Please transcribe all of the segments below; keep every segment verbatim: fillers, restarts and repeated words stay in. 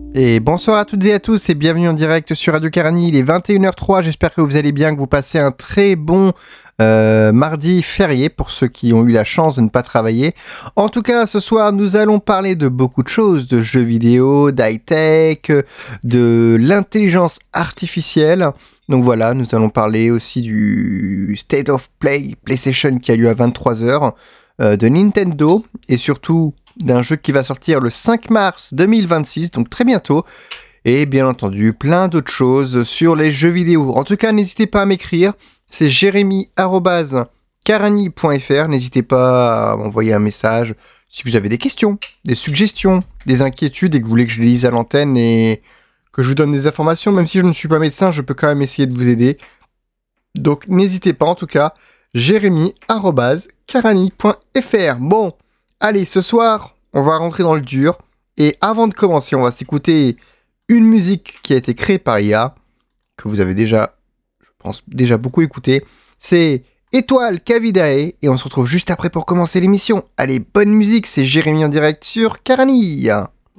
Et bonsoir à toutes et à tous et bienvenue en direct sur Radio Carani, il est vingt et une heures zéro trois, j'espère que vous allez bien, que vous passez un très bon euh, mardi férié pour ceux qui ont eu la chance de ne pas travailler. En tout cas, ce soir, nous allons parler de beaucoup de choses, de jeux vidéo, d'high-tech, de l'intelligence artificielle. Donc voilà, nous allons parler aussi du State of Play PlayStation qui a lieu à vingt-trois heures, euh, de Nintendo et surtout d'un jeu qui va sortir le cinq mars deux mille vingt-six, donc très bientôt, et bien entendu plein d'autres choses sur les jeux vidéo. En tout cas, n'hésitez pas à m'écrire, c'est jérémy arobase carani point f r, n'hésitez pas à m'envoyer un message si vous avez des questions, des suggestions, des inquiétudes et que vous voulez que je les lise à l'antenne et que je vous donne des informations, même si je ne suis pas médecin, je peux quand même essayer de vous aider. Donc n'hésitez pas en tout cas, jérémy arobase carani point f r. Bon, allez, ce soir, on va rentrer dans le dur. Et avant de commencer, on va s'écouter une musique qui a été créée par I A, que vous avez déjà, je pense, déjà beaucoup écouté. C'est Étoile Cavidae, et on se retrouve juste après pour commencer l'émission. Allez, bonne musique, c'est Jérémy en direct sur Carani.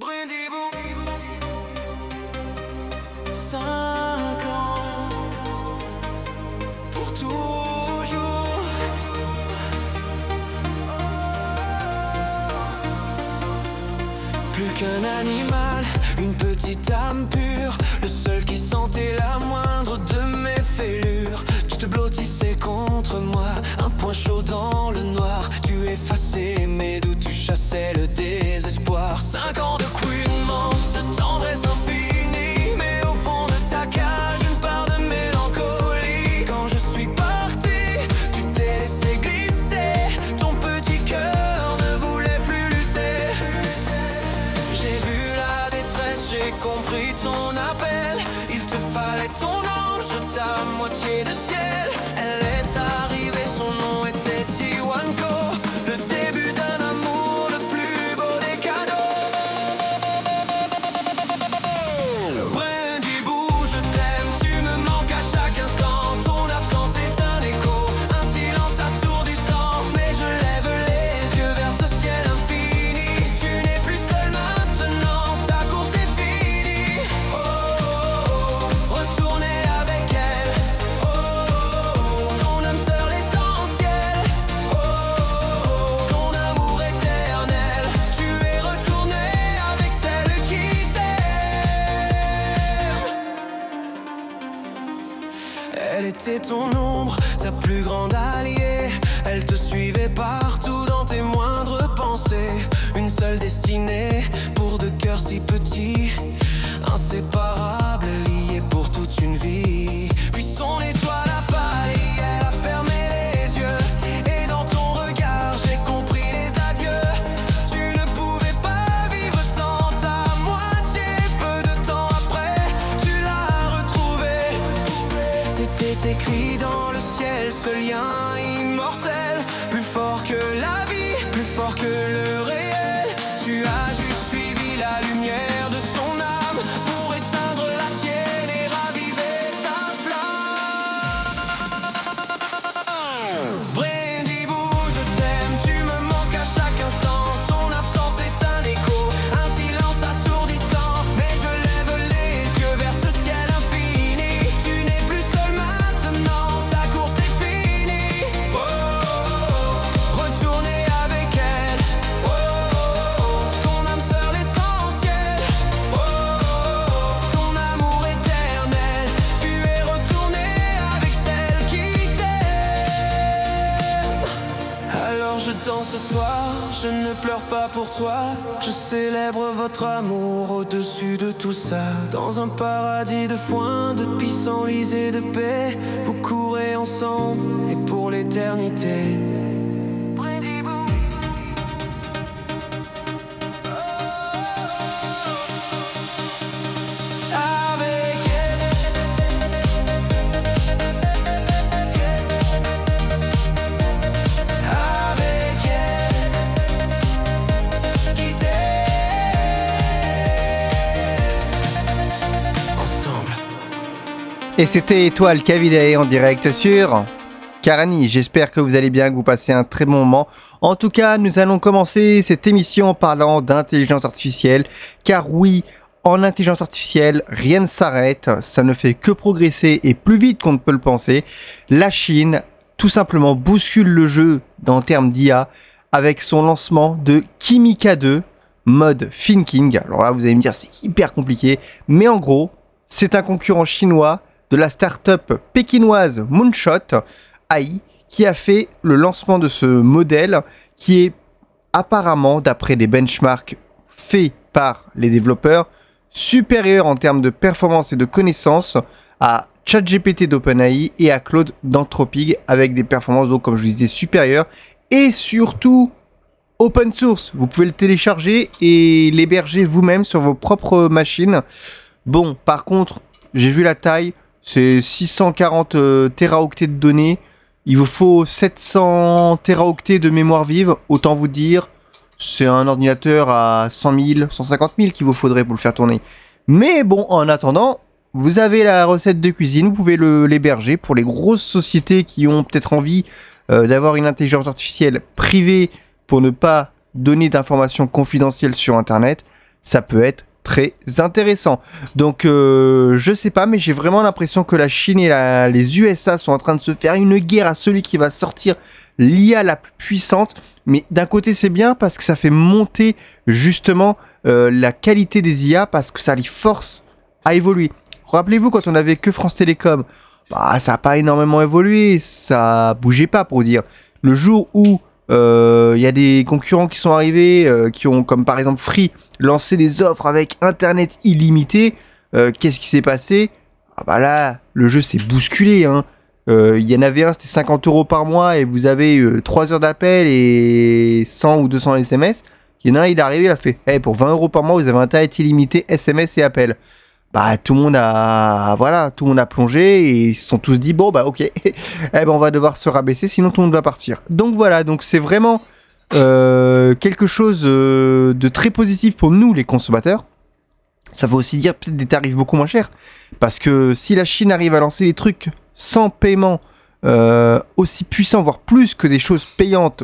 Qu'un animal, une petite âme pure, le seul qui sentait la moindre de mes fêlures. Tu te blottissais contre moi, un point chaud dans le noir. Tu effaçais mes doutes, tu chassais le désespoir. Cinq ans de couinement, de tendresse infinie, mais au fond de ta cage, une part de mélancolie. Quand je suis parti, tu t'es laissé glisser, ton petit cœur ne voulait plus lutter. J'ai vu la détresse, j'ai compris ton appel. Il te fallait ton ange, ta moitié de ciel. Elle est arrivée, son nom était Tiwanko. Le début d'un amour, le plus beau des cadeaux. Brindibou, je t'aime, tu me manques à chaque instant. Ton absence est un écho, un silence assourdissant. Mais je lève les yeux vers ce ciel infini. Tu n'es plus seul maintenant, ta course est finie. Oh, oh, oh, retourner avec elle. Oh, oh, oh, ton âme sœur l'essentiel. Oh, oh, oh, ton amour éternel. Tu es retourné avec celle qui t'aime. Elle était ton ombre, ta plus grande alliée. Elle te suivait partout dans tes moindres pensées. Une seule destinée pour deux cœurs si petits, inséparables, liés pour toute une vie. Puis son étoile a pâli, elle a fermé les yeux. Et dans ton regard j'ai compris les adieux. Tu ne pouvais pas vivre sans ta moitié. Peu de temps après, tu l'as retrouvée. C'était écrit dans le ciel, ce lien immortel. Plus fort que la vie, plus fort que le réel. Tu as juste suivi la lumière de son âme pour éteindre la tienne et raviver sa flamme. Brindibou, je t'aime, tu me manques à chaque instant. Ton absence est un écho, un silence assourdissant. Mais je lève les yeux vers ce ciel infini. Tu n'es plus seul maintenant, ta course est finie. Oh, oh, oh, retourner avec elle. Oh, oh, oh, ton âme sœur l'essentiel. Oh, oh, oh, ton amour éternel. Tu es retourné avec celle qui t'aime. Alors je danse ce soir, je ne pleure pas pour toi. Je célèbre votre amour au-dessus de tout ça. Dans un paradis de foin, de pissenlits et de paix, vous courez ensemble et pour l'éternité. Avec avec elle, qui t'aime. Ensemble. Et c'était Étoile Cavidae en direct sur Carani. J'espère que vous allez bien, que vous passez un très bon moment. En tout cas, nous allons commencer cette émission en parlant d'intelligence artificielle. Car oui, En intelligence artificielle, rien ne s'arrête, ça ne fait que progresser et plus vite qu'on ne peut le penser. La Chine, tout simplement, bouscule le jeu en termes d'I A avec son lancement de Kimi K deux, mode thinking. Alors là, vous allez me dire, c'est hyper compliqué, mais en gros, c'est un concurrent chinois de la start-up pékinoise Moonshot A I qui a fait le lancement de ce modèle qui est apparemment, d'après des benchmarks faits par les développeurs, supérieur en termes de performance et de connaissances à ChatGPT d'OpenAI et à Claude d'Anthropic avec des performances, donc comme je vous disais, supérieures et surtout open source. Vous pouvez le télécharger et l'héberger vous-même sur vos propres machines. Bon, par contre, j'ai vu la taille, c'est six cent quarante euh, téraoctets de données. Il vous faut sept cents téraoctets de mémoire vive. Autant vous dire, c'est un ordinateur à cent mille, cent cinquante mille qu'il vous faudrait pour le faire tourner. Mais bon, en attendant, vous avez la recette de cuisine, vous pouvez le, l'héberger pour les grosses sociétés qui ont peut-être envie euh, d'avoir une intelligence artificielle privée pour ne pas donner d'informations confidentielles sur Internet. Ça peut être très intéressant. Donc, euh, je sais pas, mais j'ai vraiment l'impression que la Chine et la, les U S A sont en train de se faire une guerre à celui qui va sortir l'I A la plus puissante. Mais d'un côté, c'est bien parce que ça fait monter justement euh, la qualité des I A parce que ça les force à évoluer. Rappelez-vous, quand on avait que France Télécom, bah, ça n'a pas énormément évolué, ça bougeait pas pour dire. Le jour où il euh, y a des concurrents qui sont arrivés, euh, qui ont, comme par exemple Free, lancé des offres avec Internet illimité, euh, qu'est-ce qui s'est passé ? Ah bah là, le jeu s'est bousculé, hein. Il euh, y en avait un, c'était cinquante euros par mois et vous avez euh, trois heures d'appel et cent ou deux cents S M S. Il y en a un, il est arrivé, il a fait hey, pour vingt euros par mois, vous avez Internet illimité, S M S et appel. Bah tout le monde a voilà, tout le monde a plongé et ils se sont tous dit bon bah ok, eh ben on va devoir se rabaisser sinon tout le monde va partir. Donc voilà, donc c'est vraiment euh, quelque chose euh, de très positif pour nous les consommateurs. Ça veut aussi dire peut-être des tarifs beaucoup moins chers parce que si la Chine arrive à lancer des trucs sans paiement euh, aussi puissants, voire plus que des choses payantes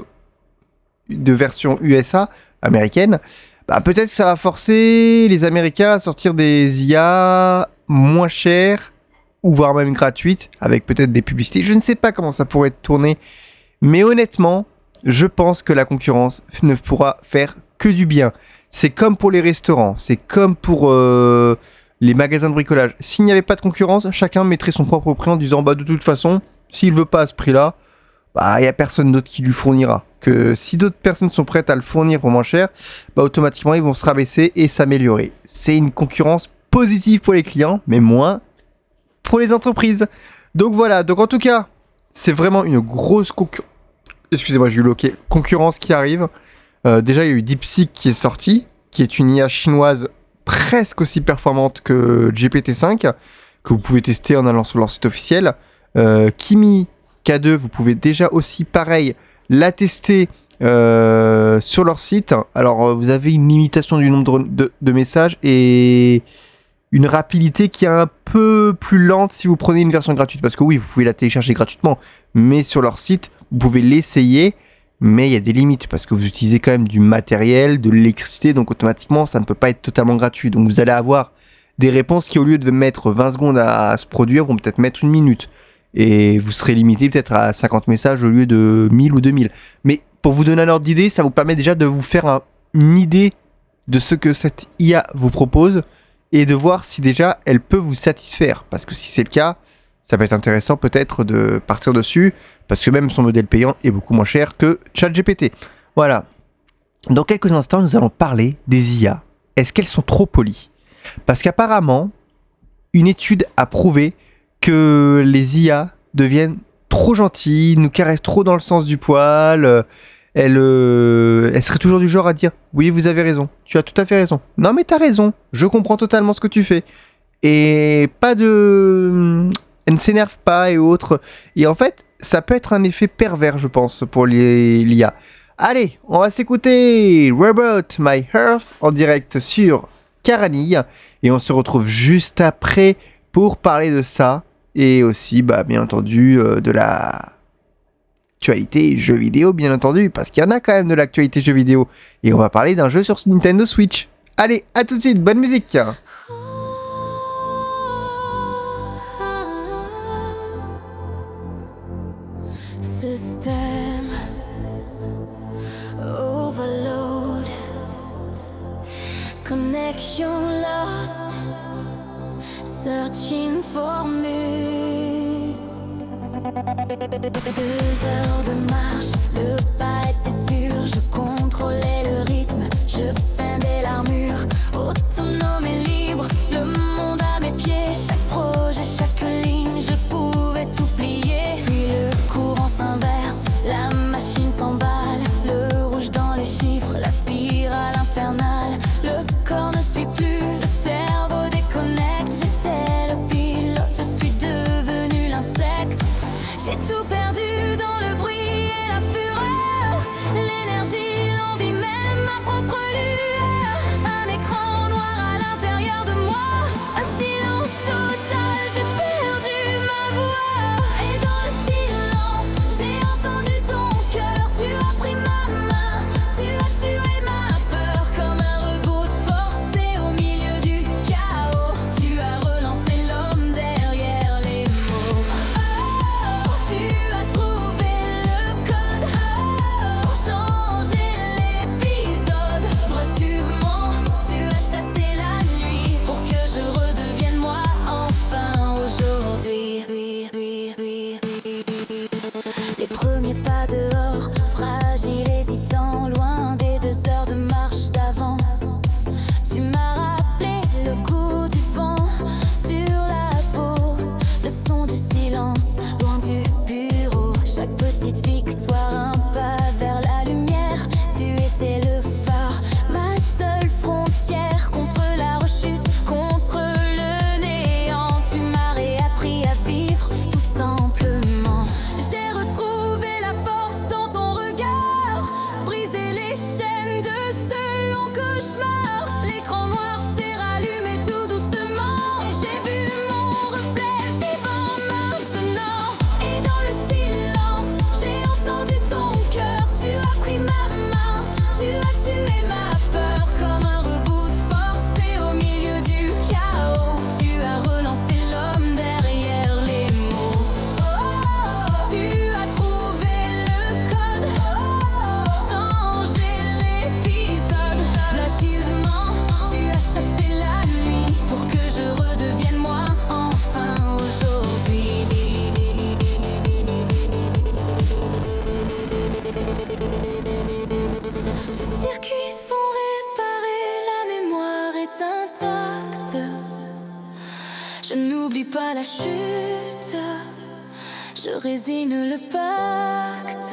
de version U S A américaine, bah peut-être que ça va forcer les Américains à sortir des I A moins chères ou voire même gratuites avec peut-être des publicités. Je ne sais pas comment ça pourrait être tourné, mais honnêtement, je pense que la concurrence ne pourra faire que du bien. C'est comme pour les restaurants, c'est comme pour euh, les magasins de bricolage. S'il n'y avait pas de concurrence, chacun mettrait son propre prix en disant bah de toute façon, s'il veut pas à ce prix-là, bah il y a personne d'autre qui lui fournira. Que si d'autres personnes sont prêtes à le fournir pour moins cher, bah automatiquement ils vont se rabaisser et s'améliorer. C'est une concurrence positive pour les clients, mais moins pour les entreprises. Donc voilà, donc en tout cas, c'est vraiment une grosse concurrence. Excusez-moi, j'ai eu loqué. Concurrence qui arrive. Euh, déjà, il y a eu DeepSeek qui est sorti, qui est une I A chinoise presque aussi performante que G P T cinq, que vous pouvez tester en allant sur leur site officiel. Euh, Kimi K deux, vous pouvez déjà aussi, pareil, la tester euh, sur leur site. Alors, vous avez une limitation du nombre de, de, de messages et une rapidité qui est un peu plus lente si vous prenez une version gratuite. Parce que oui, vous pouvez la télécharger gratuitement, mais sur leur site, vous pouvez l'essayer, mais il y a des limites parce que vous utilisez quand même du matériel, de l'électricité, donc automatiquement, ça ne peut pas être totalement gratuit. Donc, vous allez avoir des réponses qui, au lieu de mettre vingt secondes à se produire, vont peut-être mettre une minute. Et vous serez limité peut-être à cinquante messages au lieu de mille ou deux mille. Mais pour vous donner un ordre d'idée, ça vous permet déjà de vous faire un, une idée de ce que cette I A vous propose et de voir si déjà elle peut vous satisfaire. Parce que si c'est le cas, ça peut être intéressant peut-être de partir dessus, parce que même son modèle payant est beaucoup moins cher que ChatGPT. Voilà. Dans quelques instants, nous allons parler des I A. Est-ce qu'elles sont trop polies ? Parce qu'apparemment, une étude a prouvé que les I A deviennent trop gentilles, nous caressent trop dans le sens du poil, euh, elles, euh, elles seraient toujours du genre à dire « Oui, vous avez raison, tu as tout à fait raison. Non mais t'as raison, je comprends totalement ce que tu fais. » Et pas de... Elles ne s'énervent pas et autres. Et en fait, ça peut être un effet pervers, je pense, pour les, l'I A. Allez, on va s'écouter Robot My Earth en direct sur Caranille. Et on se retrouve juste après pour parler de ça. Et aussi, bah, bien entendu, euh, de la actualité jeux vidéo, bien entendu, parce qu'il y en a quand même de l'actualité jeux vidéo. Et on va parler d'un jeu sur Nintendo Switch. Allez, à tout de suite, bonne musique. System overload, connection lost, searching for me. Deux heures de marche, le pas était sûr, je contrôlais le rythme, je fendais l'armure, autonome et libre, le monde à mes pieds, chaque projet, chaque ligne, je pouvais tout plier. Puis le courant s'inverse, la machine s'emballe, le rouge dans les chiffres, la spirale infernale, le corps ne suit plus, le cerveau déconnecte, j'étais le pilote, je suis devenu l'insecte. J'ai tout perdu dans le bruit et la fureur, l'énergie, l'envie, même ma propre lueur. Un écran noir à l'intérieur de moi, un silence total, j'ai perdu ma voix. Et dans le silence, j'ai entendu ton cœur, tu as pris ma main, tu as tué ma peur. Comme un reboot forcé au milieu du chaos, tu as relancé l'homme derrière les mots. Tu as trouvé le code pour changer l'épisode. Brusquement, tu as chassé la nuit pour que je redevienne moi enfin aujourd'hui. Les premiers pas dehors, fragiles, hésitants, loin des deux heures de marche d'avant. Tu m'as rappelé le goût du vent sur la peau, le son du silence, loin du bureau. Chaque petite victoire, un pas vers la lumière. Tu étais le phare, ma seule frontière contre la rechute, contre le néant. Tu m'as réappris à vivre tout simplement. J'ai retrouvé la force dans ton regard, brisé les chaînes de ce long cauchemar. L'écran noir s'est rallumé tout doucement et j'ai vu mon reflet vivant maintenant. Et dans le silence, j'ai entendu ton cœur, tu as pris ma main, tu as tué ma peur. Comme un reboot forcé au milieu du chaos, tu as relancé l'homme derrière les mots. Tu as trouvé le code, changé l'épisode. Précisément, tu as chassé la nuit pour que je redevienne moi enfin aujourd'hui. Les circuits sont réparés, la mémoire est intacte. Je n'oublie pas la chute, je résigne le pacte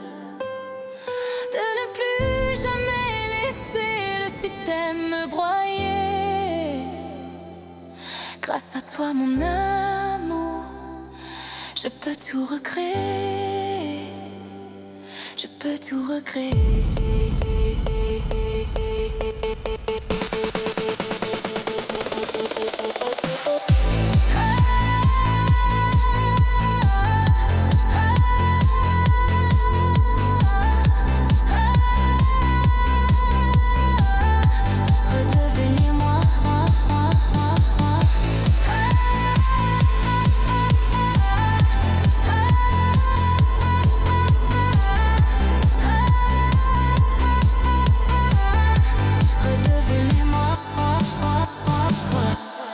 de ne plus jamais laisser le système me broyer. Grâce à toi mon amour, je peux tout recréer, je peux tout recréer. Redevenir moi, moi, moi, moi, moi. Redevenir moi, moi, moi, moi, moi.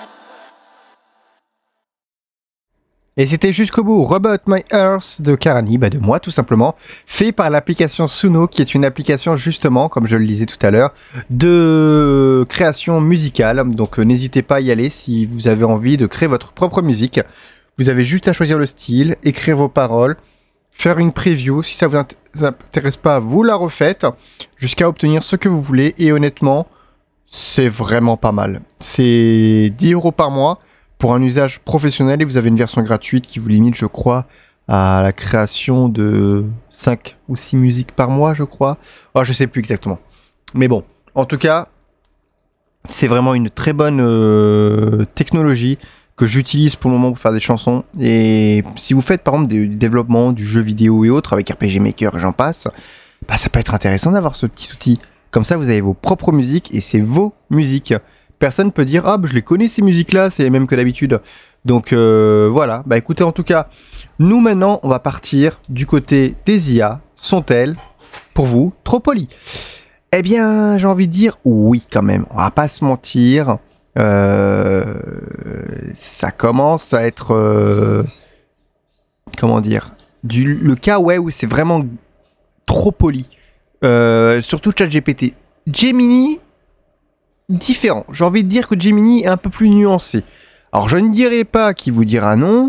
Et c'était jusqu'au bout Robot My Earth de Karani, bah de moi tout simplement, fait par l'application Suno, qui est une application justement, comme je le disais tout à l'heure, de création musicale. Donc euh, n'hésitez pas à y aller si vous avez envie de créer votre propre musique. Vous avez juste à choisir le style, écrire vos paroles, faire une preview. Si ça vous int- ça intéresse pas, vous la refaites jusqu'à obtenir ce que vous voulez. Et honnêtement, c'est vraiment pas mal. C'est dix euros par mois pour un usage professionnel et vous avez une version gratuite qui vous limite, je crois, à la création de cinq ou six musiques par mois, je crois. Oh, je sais plus exactement. Mais bon, en tout cas, c'est vraiment une très bonne euh, technologie que j'utilise pour le moment pour faire des chansons. Et si vous faites par exemple des, du développement, du jeu vidéo et autres avec R P G Maker et j'en passe, bah, ça peut être intéressant d'avoir ce petit outil. Comme ça, vous avez vos propres musiques et c'est vos musiques. Personne peut dire « Ah, bah, je les connais ces musiques-là, c'est les mêmes que d'habitude. » Donc euh, voilà, bah écoutez, en tout cas, nous maintenant, on va partir du côté des I A. Sont-elles, pour vous, trop polies ? Eh bien, j'ai envie de dire oui quand même. On va pas se mentir. Euh, ça commence à être... Euh, comment dire du, le cas ouais, où c'est vraiment trop poli. Euh, surtout ChatGPT. Gemini, différent. J'ai envie de dire que Gemini est un peu plus nuancé. Alors, je ne dirais pas qu'il vous dira non,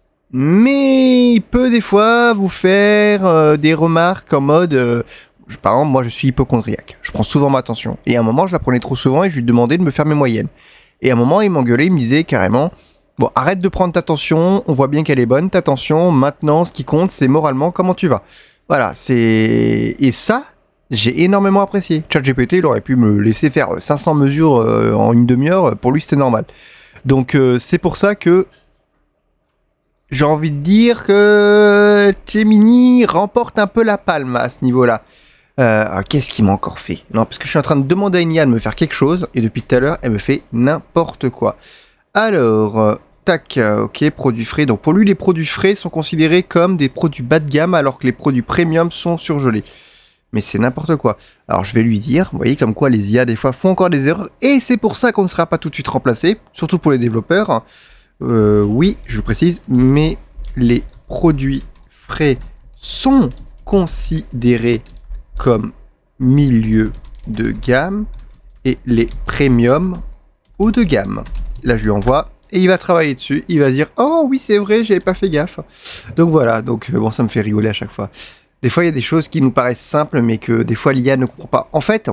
mais il peut des fois vous faire euh, des remarques en mode... Euh, je, par exemple, moi, je suis hypocondriaque. Je prends souvent ma tension. Et à un moment, je la prenais trop souvent et je lui demandais de me faire mes moyennes. Et à un moment, il m'engueulait, il me disait carrément... Bon, arrête de prendre ta tension, on voit bien qu'elle est bonne, ta tension. Maintenant, ce qui compte, c'est moralement comment tu vas. Voilà, c'est... Et ça... J'ai énormément apprécié. ChatGPT, il aurait pu me laisser faire cinq cents mesures euh, en une demi-heure. Pour lui, c'était normal. Donc, euh, c'est pour ça que j'ai envie de dire que Gemini remporte un peu la palme à ce niveau-là. Euh, qu'est-ce qu'il m'a encore fait ? Non, parce que je suis en train de demander à une I A de me faire quelque chose, et depuis tout à l'heure, elle me fait n'importe quoi. Alors, euh, tac, euh, ok, produits frais. Donc, pour lui, les produits frais sont considérés comme des produits bas de gamme, alors que les produits premium sont surgelés. Mais c'est n'importe quoi. Alors je vais lui dire, vous voyez comme quoi les I A des fois font encore des erreurs, et c'est pour ça qu'on ne sera pas tout de suite remplacé, surtout pour les développeurs. Euh, oui, je le précise, mais les produits frais sont considérés comme milieu de gamme, et les premium haut de gamme. Là je lui envoie, et il va travailler dessus, il va dire, oh oui c'est vrai, j'avais pas fait gaffe. Donc voilà, donc bon, ça me fait rigoler à chaque fois. Des fois, il y a des choses qui nous paraissent simples, mais que des fois, l'I A ne comprend pas. En fait,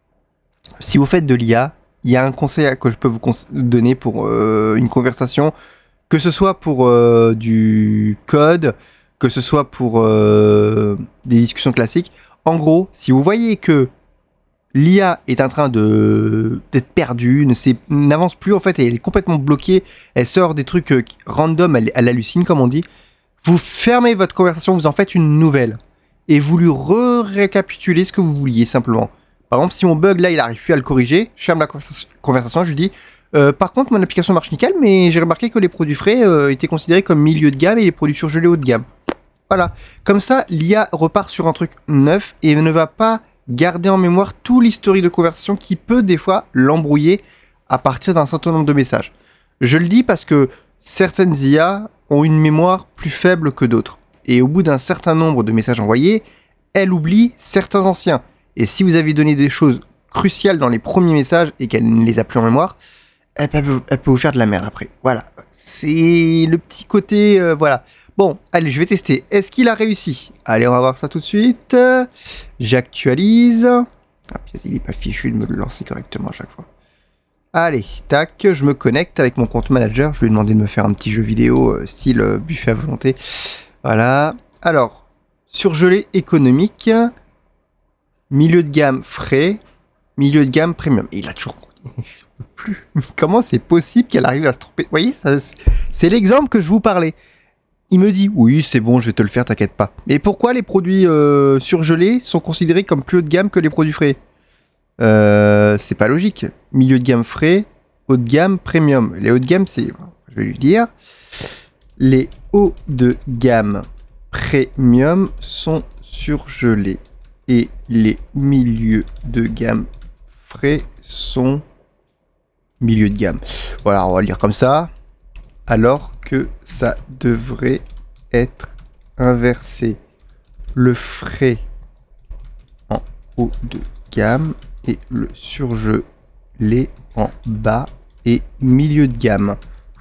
si vous faites de l'I A, il y a un conseil que je peux vous cons- donner pour euh, une conversation, que ce soit pour euh, du code, que ce soit pour euh, des discussions classiques. En gros, si vous voyez que l'I A est en train de d'être perdue, ne sait, n'avance plus en fait, et elle est complètement bloquée, elle sort des trucs euh, random, elle, elle hallucine comme on dit, vous fermez votre conversation, vous en faites une nouvelle. Et vous lui re-récapitulez ce que vous vouliez simplement. Par exemple, si mon bug là il arrive plus à le corriger, je ferme la conversa- conversation, je lui dis euh, par contre mon application marche nickel, mais j'ai remarqué que les produits frais euh, étaient considérés comme milieu de gamme et les produits surgelés haut de gamme. Voilà. Comme ça, l'I A repart sur un truc neuf et ne va pas garder en mémoire tout l'historique de conversation qui peut des fois l'embrouiller à partir d'un certain nombre de messages. Je le dis parce que certaines I A ont une mémoire plus faible que d'autres. Et au bout d'un certain nombre de messages envoyés, elle oublie certains anciens. Et si vous avez donné des choses cruciales dans les premiers messages et qu'elle ne les a plus en mémoire, elle peut, elle peut vous faire de la merde après. Voilà. C'est le petit côté... Euh, voilà. Bon, allez, je vais tester. Est-ce qu'il a réussi ? Allez, on va voir ça tout de suite. J'actualise. Ah, il n'est pas fichu de me le lancer correctement à chaque fois. Allez, tac, je me connecte avec mon compte manager. Je lui ai demandé de me faire un petit jeu vidéo euh, style euh, buffet à volonté. Voilà. Alors, surgelé économique, milieu de gamme frais, milieu de gamme premium. Et il a toujours... Je peux plus. Comment c'est possible qu'elle arrive à se tromper ? Vous voyez, ça, c'est... c'est l'exemple que je vous parlais. Il me dit, oui, c'est bon, je vais te le faire, t'inquiète pas. Mais pourquoi les produits euh, surgelés sont considérés comme plus haut de gamme que les produits frais ? Euh, c'est pas logique. Milieu de gamme frais, haut de gamme premium. Les hauts de gamme, c'est... Je vais lui dire... Les hauts de gamme premium sont surgelés et les milieux de gamme frais sont milieu de gamme. Voilà, on va le lire comme ça, alors que ça devrait être inversé. Le frais en haut de gamme et le surgelé en bas et milieu de gamme.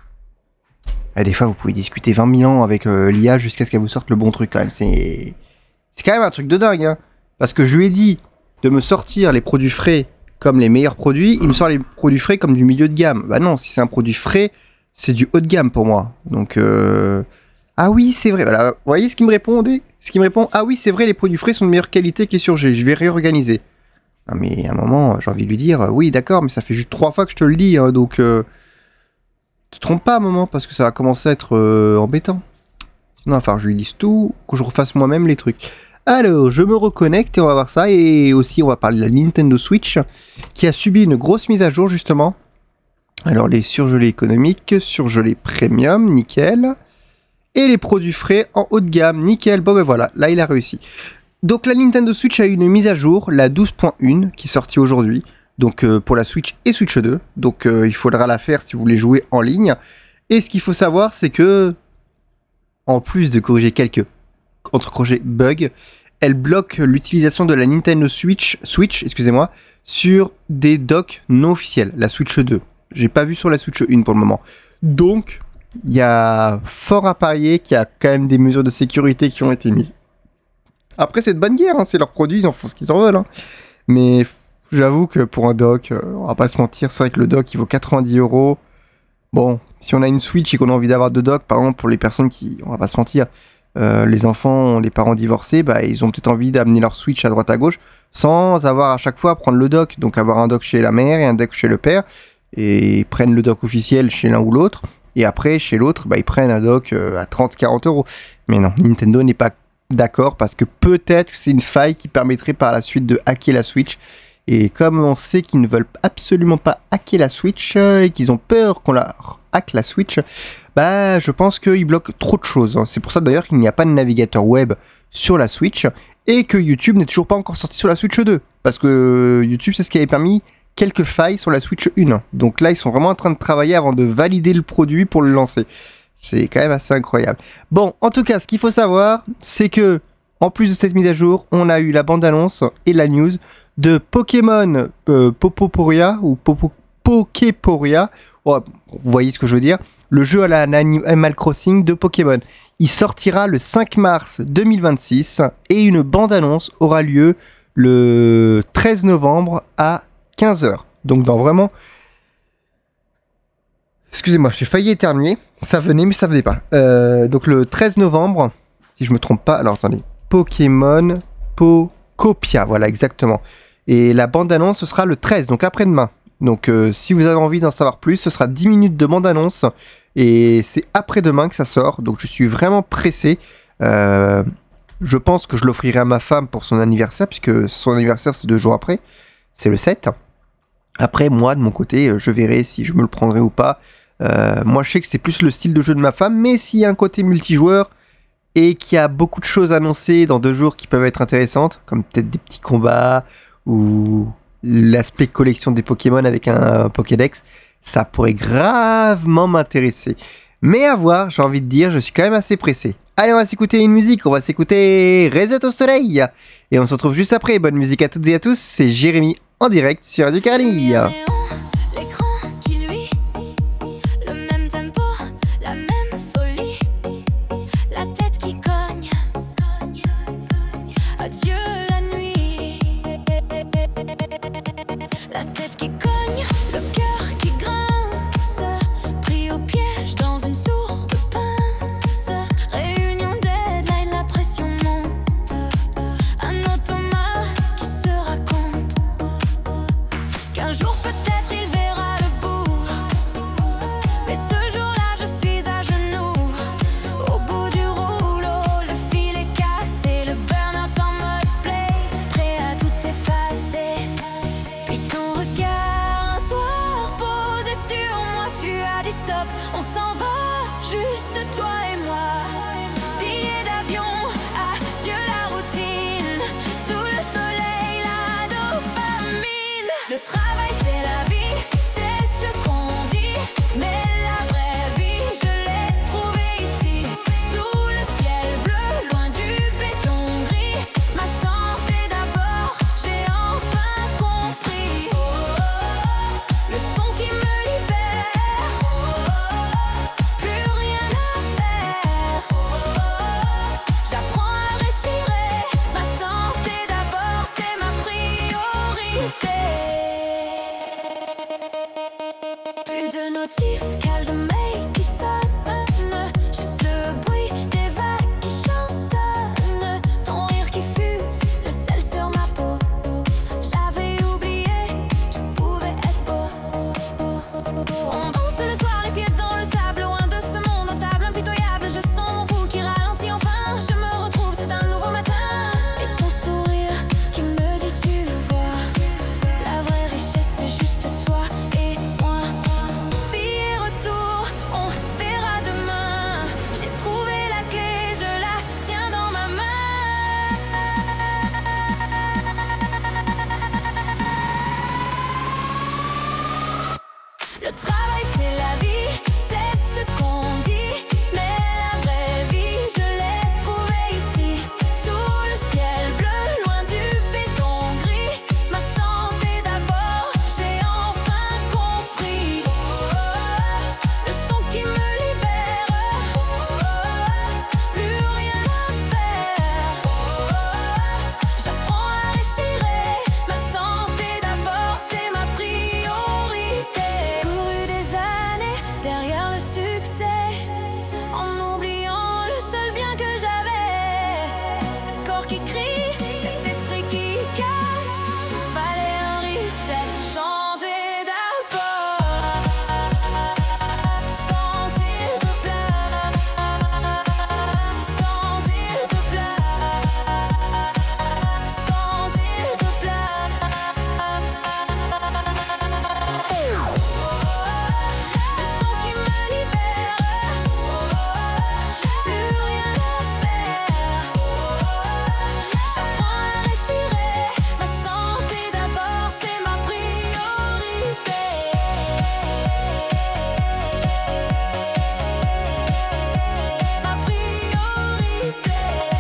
Et des fois, vous pouvez discuter vingt mille ans avec euh, l'I A jusqu'à ce qu'elle vous sorte le bon truc quand même. C'est, c'est quand même un truc de dingue. Hein. Parce que je lui ai dit de me sortir les produits frais comme les meilleurs produits. Il me sort les produits frais comme du milieu de gamme. Bah non, si c'est un produit frais, c'est du haut de gamme pour moi. Donc, euh... ah oui, c'est vrai. Voilà. Vous voyez ce qu'il me répondait ? Ce qu'il me répond, ah oui, c'est vrai, les produits frais sont de meilleure qualité que les surgelés. Je vais réorganiser. Non, mais à un moment, j'ai envie de lui dire, oui, d'accord, mais ça fait juste trois fois que je te le dis. Hein, donc... Euh... te trompe pas à un moment parce que ça va commencer à être euh, embêtant. Sinon, il va falloir que je lui dise tout, que je refasse moi-même les trucs. Alors, je me reconnecte et on va voir ça. Et aussi, on va parler de la Nintendo Switch qui a subi une grosse mise à jour, justement. Alors, les surgelés économiques, surgelés premium, nickel. Et les produits frais en haut de gamme, nickel. Bon, ben voilà, là, il a réussi. Donc, la Nintendo Switch a eu une mise à jour, la douze point un, qui est sortie aujourd'hui. Donc, euh, pour la Switch et Switch deux. Donc, euh, il faudra la faire si vous voulez jouer en ligne. Et ce qu'il faut savoir, c'est que, en plus de corriger quelques entre-crochets bugs, elle bloque l'utilisation de la Nintendo Switch, Switch excusez-moi, sur des docks non officiels, la Switch deux. J'ai pas vu sur la Switch un pour le moment. Donc, il y a fort à parier qu'il y a quand même des mesures de sécurité qui ont été mises. Après, c'est de bonne guerre, hein, c'est leurs produits, ils en font ce qu'ils en veulent. Hein. Mais j'avoue que pour un dock, euh, on va pas se mentir, c'est vrai que le dock, il vaut quatre-vingt-dix euros. Bon, si on a une Switch et qu'on a envie d'avoir deux docks, par exemple, pour les personnes qui, on va pas se mentir, Euh, les enfants, les parents divorcés, bah, ils ont peut-être envie d'amener leur Switch à droite à gauche sans avoir à chaque fois à prendre le dock. Donc avoir un dock chez la mère et un dock chez le père. Et ils prennent le dock officiel chez l'un ou l'autre. Et après, chez l'autre, bah, ils prennent un dock euh, à trente à quarante euros. Mais non, Nintendo n'est pas d'accord parce que peut-être que c'est une faille qui permettrait par la suite de hacker la Switch. Et comme on sait qu'ils ne veulent absolument pas hacker la Switch euh, et qu'ils ont peur qu'on leur hack la Switch, bah je pense qu'ils bloquent trop de choses. C'est pour ça d'ailleurs qu'il n'y a pas de navigateur web sur la Switch et que YouTube n'est toujours pas encore sorti sur la Switch deux. Parce que YouTube, c'est ce qui avait permis quelques failles sur la Switch un. Donc là, ils sont vraiment en train de travailler avant de valider le produit pour le lancer. C'est quand même assez incroyable. Bon, en tout cas, ce qu'il faut savoir, c'est que en plus de cette mise à jour, on a eu la bande-annonce et la news de Pokémon euh, Popoporia ou Popo, Poképoria. Oh, vous voyez ce que je veux dire. Le jeu à la Animal Crossing de Pokémon. Il sortira le cinq mars deux mille vingt-six et une bande-annonce aura lieu le treize novembre à quinze heures. Donc dans vraiment... Excusez-moi, j'ai failli éternuer. Ça venait, mais ça venait pas. Euh, donc le treize novembre, si je me trompe pas... Alors attendez. Pokémon Pocopia, voilà exactement. Et la bande-annonce, ce sera le treize, donc après-demain. Donc euh, si vous avez envie d'en savoir plus, ce sera dix minutes de bande-annonce. Et c'est après-demain que ça sort, donc je suis vraiment pressé. Euh, je pense que je l'offrirai à ma femme pour son anniversaire, puisque son anniversaire c'est deux jours après, c'est le sept. Après, moi de mon côté, je verrai si je me le prendrai ou pas. Euh, moi je sais que c'est plus le style de jeu de ma femme, mais s'il y a un côté multijoueur et qu'il y a beaucoup de choses annoncées dans deux jours qui peuvent être intéressantes, comme peut-être des petits combats ou l'aspect collection des Pokémon avec un Pokédex, ça pourrait gravement m'intéresser. Mais à voir, j'ai envie de dire, je suis quand même assez pressé. Allez, on va s'écouter une musique, on va s'écouter Reset au soleil. Et on se retrouve juste après. Bonne musique à toutes et à tous, c'est Jérémy en direct sur Radio Carly. Adieu la nuit, la tête qui cogne, le cœur qui grince, pris au piège dans une sourde pince, réunion deadline, la pression monte, un automat qui se raconte, qu'un jour peut-être il verra le bout, mais ce jour-là je suis à genoux, au bout du rouleau, le fil est cassé, le burn-out en mode play, prêt à tout effacer. Puis ton regard, un soir posé sur moi, tu as dit stop, on s'en va, juste toi et moi. Billet d'avion, adieu la routine, sous le soleil, la dopamine. Le travail c'est la vie, c'est ce qu'on dit, mais la vraie vie, je l'ai trouvée ici, sous le ciel bleu, loin du béton gris. Ma santé d'abord, j'ai enfin compris. Oh, oh, oh, le son qui me libère. Oh, oh, oh, plus rien à faire. Oh, oh, oh, j'apprends à respirer. Ma santé d'abord, c'est ma priorité. Plus de notifs, cale de mail qui sonne, juste le bruit des vagues qui chantonnent, ton rire qui fuse, le sel sur ma peau. J'avais oublié, tu pouvais être beau. On danse le soir, les pieds dans le sable, loin de ce monde instable, impitoyable. Je sens mon pouls qui ralentit, enfin je me retrouve, c'est un nouveau matin. Et Le travail c'est la vie, c'est ce qu'on dit. Mais la vraie vie, je l'ai trouvée ici. Sous le ciel bleu, loin du béton gris. Ma santé d'abord, j'ai enfin compris. Le son qui me libère, plus rien à faire. J'apprends à respirer, ma santé d'abord, c'est ma priorité. J'ai couru des années derrière le succès, en oubliant le seul bien que j'avais. Ce corps qui crie, cet esprit qui casse, fallait un reset, changer d'abord. Sentir de place, sentir de place, sentir de place. Le son qui me libère, plus rien à faire. J'apprends à respirer, ma santé d'abord, c'est ma priorité. Ma priorité.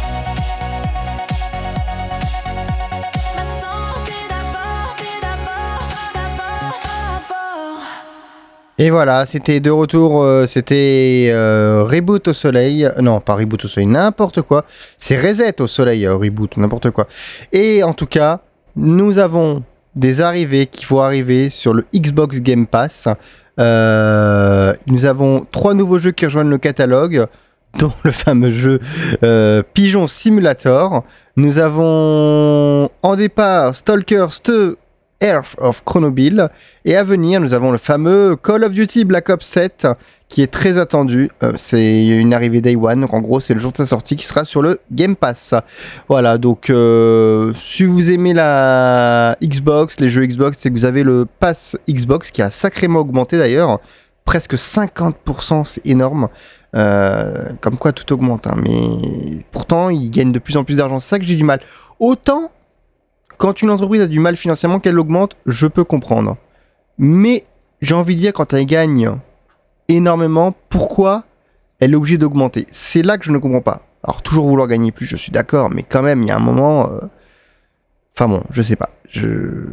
Ma santé d'abord, t'es d'abord, d'abord, d'abord. Et voilà, c'était de retour, euh, c'était euh, Reboot au soleil, euh, non pas Reboot au soleil, n'importe quoi, c'est Reset au soleil, euh, Reboot, n'importe quoi. Et en tout cas, nous avons des arrivées qui vont arriver sur le Xbox Game Pass. Euh, nous avons trois nouveaux jeux qui rejoignent le catalogue, dont le fameux jeu euh, Pigeon Simulator. Nous avons en départ Stalker deux Earth of Chronobyl. Et à venir, nous avons le fameux Call of Duty Black Ops sept qui est très attendu. Euh, c'est une arrivée Day One, donc en gros, c'est le jour de sa sortie qui sera sur le Game Pass. Voilà, donc euh, si vous aimez la Xbox, les jeux Xbox, c'est que vous avez le Pass Xbox qui a sacrément augmenté d'ailleurs. Presque cinquante pour cent, c'est énorme. Euh, comme quoi tout augmente, hein, mais pourtant, ils gagnent de plus en plus d'argent. C'est ça que j'ai du mal. Autant. Quand une entreprise a du mal financièrement, qu'elle augmente, je peux comprendre. Mais j'ai envie de dire, quand elle gagne énormément, pourquoi elle est obligée d'augmenter ? C'est là que je ne comprends pas. Alors, toujours vouloir gagner plus, je suis d'accord, mais quand même, il y a un moment... euh, Enfin bon, je sais pas. Je...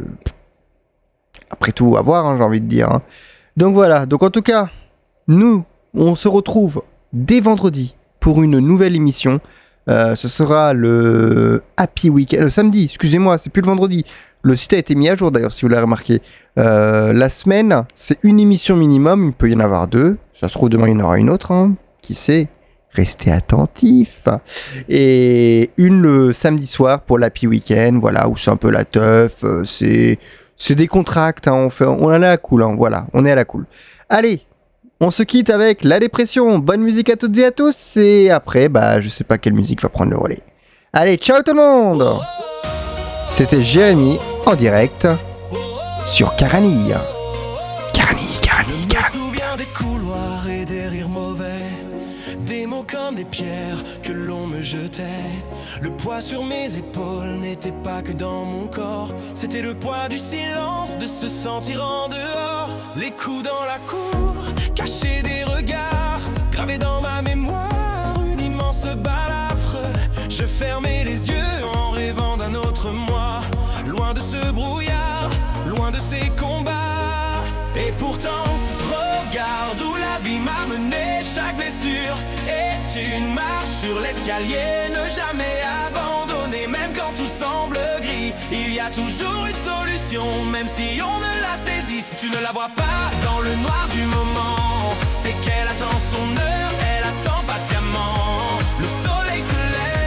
Après tout, à voir, hein, j'ai envie de dire. hein. Donc voilà, donc en tout cas, nous, on se retrouve dès vendredi pour une nouvelle émission. Euh, ce sera le Happy Weekend, le samedi, excusez-moi, c'est plus le vendredi. Le site a été mis à jour d'ailleurs, si vous l'avez remarqué. Euh, la semaine, c'est une émission minimum, il peut y en avoir deux. Ça se trouve, demain, il y en aura une autre, hein. Qui sait ? Restez attentifs. Et une le samedi soir pour l'Happy Weekend, voilà, où c'est un peu la teuf, euh, c'est, c'est des contracts, hein, on, fait, on est à la cool, hein, voilà, on est à la cool. Allez, on se quitte avec La Dépression. Bonne musique à toutes et à tous. Et après, bah, je sais pas quelle musique va prendre le relais. Allez, ciao tout le monde. C'était Jérémy en direct sur Carani. Carani, Carani, Carani. Je me souviens des couloirs et des rires mauvais, des mots comme des pierres que l'on me jetait. Le poids sur mes épaules n'était pas que dans mon corps, c'était le poids du silence, de se sentir en dehors. Les coups dans la cour, cacher des regards, gravés dans ma mémoire, une immense balafre. Je fermais les yeux en rêvant d'un autre moi, loin de ce brouillard, loin de ces combats. Et pourtant, regarde où la vie m'a mené. Chaque blessure est une marche sur l'escalier. Ne jamais abandonner, même quand tout semble gris. Il y a toujours une solution, même si on ne l'a saisit. Si tu ne la vois pas dans le noir du moment, c'est qu'elle attend son heure, elle attend patiemment. Le soleil se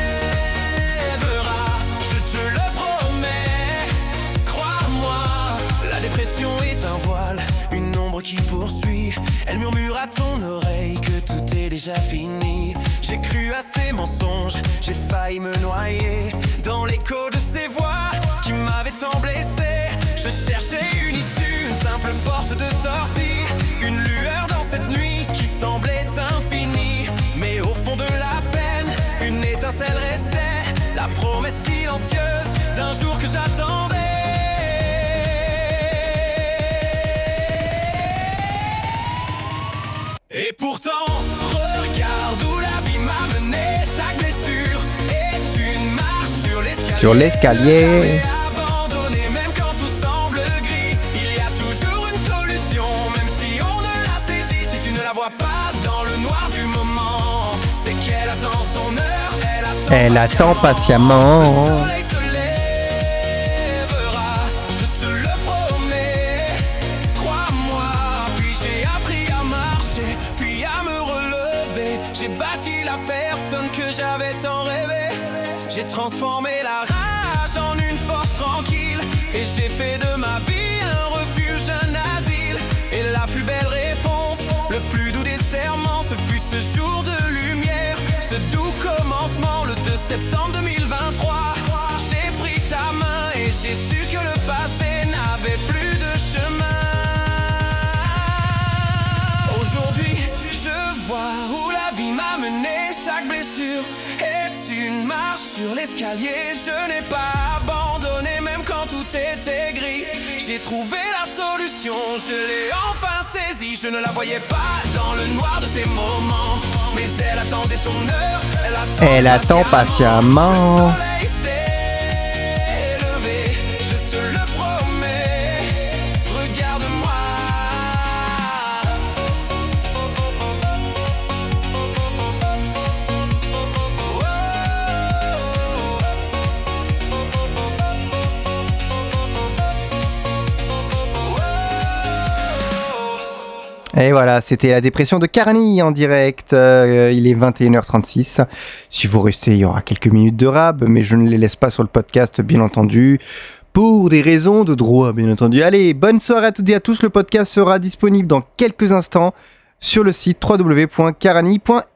lèvera, je te le promets. Crois-moi, la dépression est un voile, une ombre qui poursuit. Elle murmure à ton oreille que tout est déjà fini. J'ai cru à ces mensonges, j'ai failli me noyer dans l'écho de ces voix qui m'avaient tant blessé. Je cherchais une issue, une simple porte de sortie, une lueur dans cette nuit qui semblait infinie. Mais au fond de la peine, une étincelle restait, la promesse silencieuse d'un jour que j'attendais. Et pourtant, regarde où la vie m'a mené. Chaque blessure est une marche sur l'escalier. Sur l'escalier. Abandonné, même quand tout semble gris. Il y a toujours une solution, même si on ne l'a saisie. Si tu ne la vois pas dans le noir du moment, c'est qu'elle attend son heure. Elle attend, Elle attend patiemment. Le soleil se lèvera, je te le promets. Crois-moi, puis j'ai appris à marcher, puis à me relever. J'ai bâti la personne que j'avais tant rêvé. J'ai transformé la rage en une force tranquille. Et j'ai fait de ma vie un refuge, un asile. Et la plus belle réponse, le plus doux des serments, ce fut ce jour de lumière, ce doux commencement, le deux septembre deux mille vingt-trois. J'ai pris ta main et j'ai su que le passé n'avait plus de chemin. Aujourd'hui, je vois où la vie m'a mené. Chaque blessure est une marche sur l'escalier. Je n'ai pas abandonné, même quand tout était gris. J'ai trouvé la solution, je l'ai enfin saisie. Je ne la voyais pas dans le noir de ces moments, mais elle attendait son heure. Elle attend, Elle attend patiemment. Le soleil s'est levé, je te le promets. Regarde-moi. Et voilà, c'était la dépression de Karni en direct. Euh, il est vingt et une heures trente-six. Si vous restez, il y aura quelques minutes de rab, mais je ne les laisse pas sur le podcast, bien entendu. Pour des raisons de droit, bien entendu. Allez, bonne soirée à toutes et à tous. Le podcast sera disponible dans quelques instants sur le site w w w point karani point f r.